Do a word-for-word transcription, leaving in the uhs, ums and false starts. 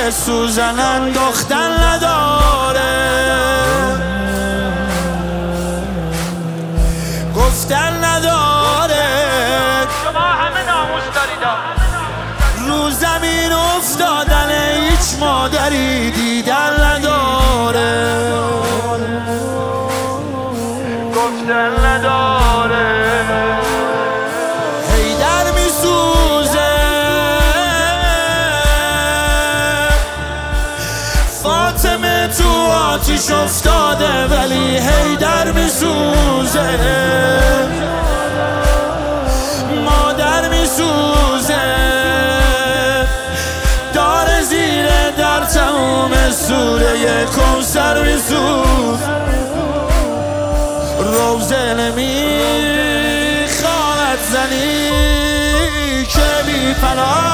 سوزن دختر نداره، گفتن نداره. شما همه ناموس دارید، رو زمین افتادن هیچ مادری دیدن نداره، گفتن نداره. حیدر میسوزه، فاطمه تو آتیش افتاده ولی حیدر میسوزه، مادر میسوزه، دار زیر در تموم سوره کوثر میسوزه. روزه نمیخواهد زنی که بی پناه